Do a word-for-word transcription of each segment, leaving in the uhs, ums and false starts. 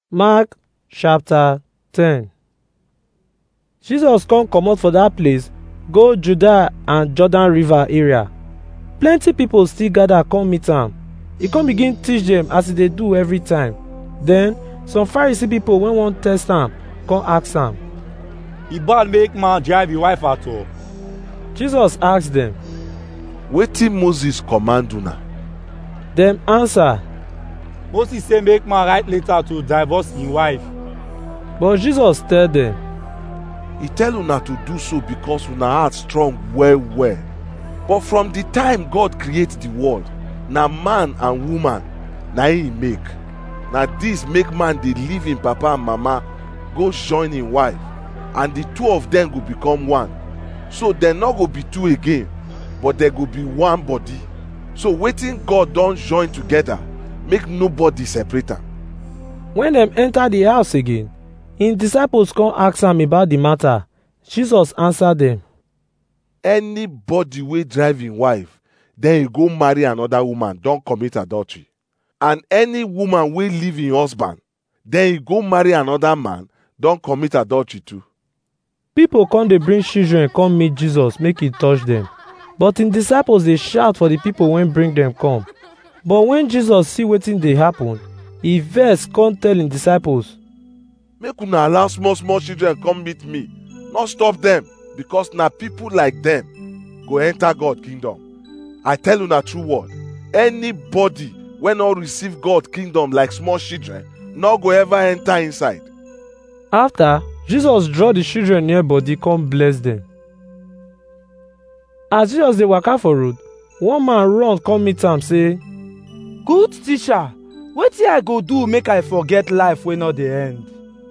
Mark chapter ten. Jesus come comot for dat place go Judah and Jordan river area. Plenty pipo still gather come meet am. E come begin teach dem as e dey do every time. Den some Pharisee pipo wey wan test am come ask am, e bad make man drive him wife at all? Jesus ask dem. Wetin Moses command una? Dem answer, Moses say make man write letter to divorce him wife. but Jesus tell dem, He tell una to do so because una heart strong well well. But from the time God create the world, na man and woman na him he make. Na this make man dey leave him papa and mama go join him wife, and the two of them go become one. So dem no go be two again, but dem go be one body. So wetin God don join together, make nobody separate am. When dem enter the house again, him disciples come ask am about the matter. Jesus answer dem, Anybody wey drive him wife, then he go marry another woman, don commit adultery. And any woman wey leave him husband, then he go marry another man, don commit adultery too. pipo come dey bring children come meet Jesus make he touch dem. But him disciples dey shout for the pipo wey bring dem come. But when Jesus see wetin dey happen, he vex come tell him disciples, Make una allow small small children come meet me, not stop them, because na people like them go enter God kingdom. I tell una true word, anybody wey no receive God kingdom like small children, no go ever enter inside. After, Jesus draw the children near body come bless dem. As Jesus dey waka for road, one man run come meet am say, Good teacher, wetin I go do make I forget life wey no dey end?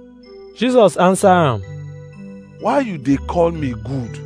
Jesus answer am, Why you dey call me good?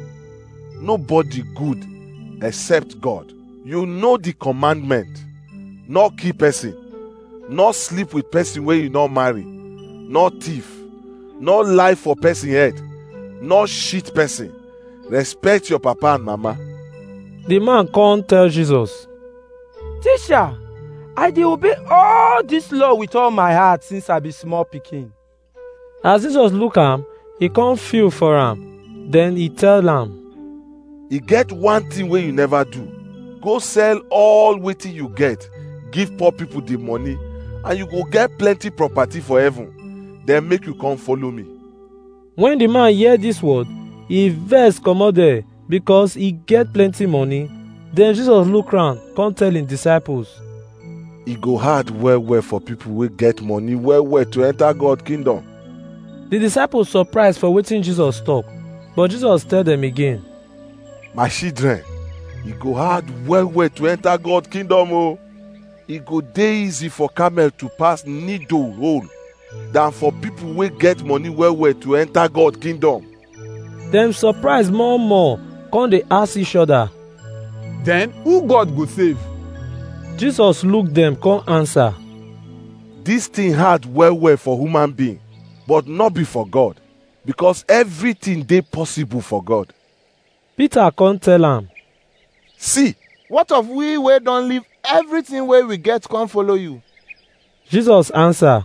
Nobody good except God. You know the commandment. No kill person, no sleep with person wey you no marry, no thief, no lie for person head, no cheat person, respect your papa and mama. The man come tell Jesus, Teacher, I dey obey all dis law with all my heart since I be small pikin. As Jesus look am, he come feel for am. Then he tell am, E get one thing wey you never do. Go sell all wetin you get, give poor people the money, and you go get plenty property for heaven. Then make you come follow me. when the man hear this word, he vex comot there because he get plenty money. Then Jesus look round come tell him disciples, E go hard well well for people wey get money well well to enter God kingdom. the disciples surprise for wetin Jesus talk, but Jesus tell them again, My children, e go hard well well to enter God kingdom o. E go dey easy for camel to pass needle hole than for people wey get money well well to enter God kingdom. dem surprise more more come dey ask each other. Then who God go save? Jesus look dem come answer, This thing hard well well for human being, but not be for God, because everything dey possible for God. Peter come tell am, See, What of we wey don leave everything wey we get come follow you? Jesus answer,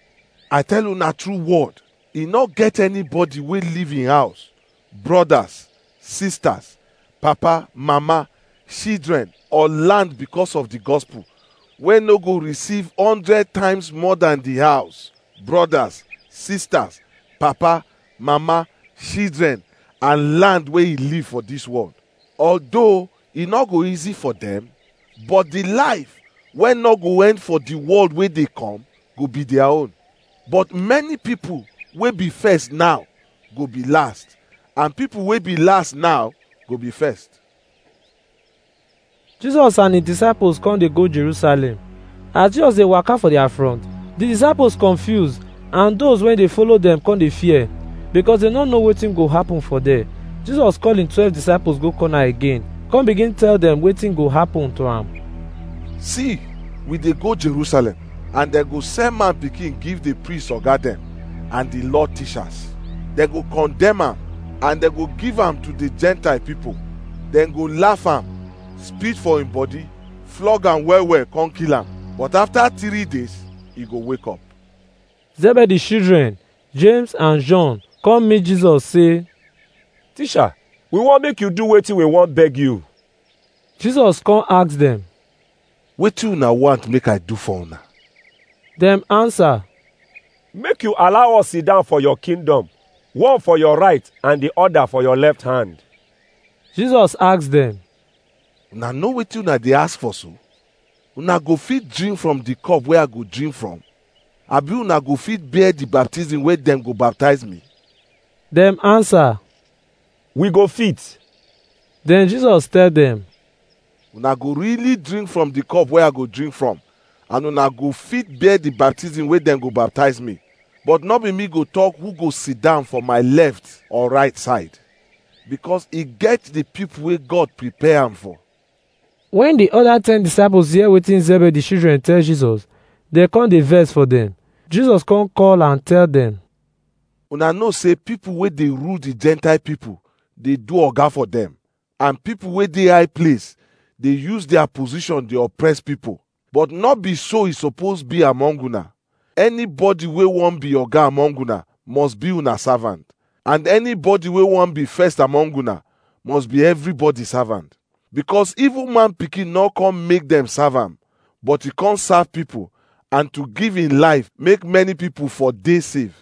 I tell una true word, e no get anybody wey live in house, brothers, sisters, papa, mama, children, or land because of the gospel, wey no go receive hundred times more than the house, brothers, sisters, papa, mama, children, and land wey e live for this world. Although e no go easy for them, but the life wey no go end for the world wey dey come go be their own. But many people wey be first now go be last, and people wey be last now go be first. Jesus and his disciples come dey go Jerusalem. As Jesus dey waka for their front, the disciples confuse, and those wey dey follow dem come dey fear, because dem no know wetin go happen for there. Jesus call him twelve disciples go corner again, come begin tell dem wetin go happen to am. See, we dey go Jerusalem, and dem go send man pikin give the priest oga dem and the law teachers. Dem go condemn am, and dem go give am to the Gentile people. Dem go laugh am, spit for him body, flog am well well, come kill am. But after three days, he go wake up. Zebedee children, James and John, come meet Jesus say, Teacher, we wan make you do wetin we wan beg you. Jesus come ask dem. Wetin una want make I do for una? Dem answer, Make you allow us sit down for your kingdom, one for your right and the other for your left hand. Jesus ask dem, Una know wetin una dey ask for so? Una go fit drink from the cup wey I go drink from? Abi una go fit bear the baptism wey dem go baptize me? Dem answer. We go fit. Then Jesus tell dem, Una go really drink from the cup wey I go drink from, and una go fit bear the baptism wey dem go baptize me. But no be me go talk who go sit down for my left or right side, because e get the people wey God prepare am for. when the other ten disciples hear wetin Zebedee children tell Jesus, dem come dey vex for dem. Jesus come call and tell dem, Una know say people wey dey rule the Gentile people dey do oga for them, and people wey dey high place dey use their position dey oppress people. But not be so e suppose be among una. Anybody wey wan be oga among una must be una servant, and anybody wey wan be first among una must be everybody servant. Because evil man pikin no come make them serve am, but he come serve people, and to give him life make many people for dey save.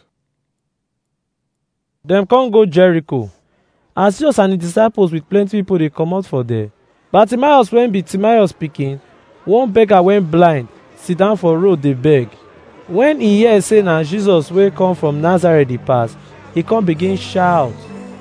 dem come go Jericho. As Jesus and his disciples with plenty people dey comot for there, Bartimaeus wey be Timaeus pikin, one beggar wey blind, sit down for road dey beg. When he hear say na Jesus wey come from Nazareth dey pass, he come begin shout,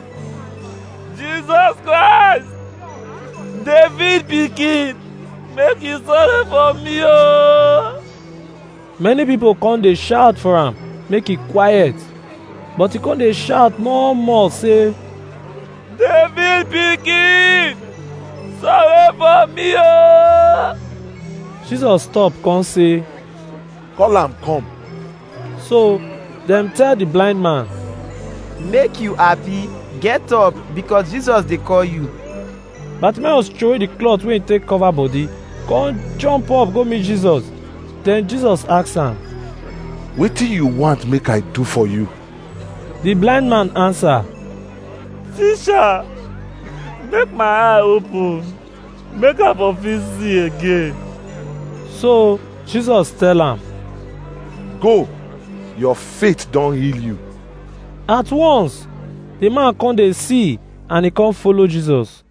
Jesus Christ, David pikin, make you sorry for me oh. Many people come dey shout for am make e quiet, but he come dey shout more more say, David pikin, sorry for me oh. Jesus stop come say, Call am come. so dem tell the blind man. Make you happy, get up, because Jesus dey call you. Bartimaeus throway the cloth wey he take cover body, come jump up go meet Jesus. Then Jesus ask am, Wetin you want make I do for you? the blind man answer, Teacher, make my eye open, make I for fit see again. so Jesus tell am. Go, your faith don heal you. At once the man come dey see and he come follow Jesus.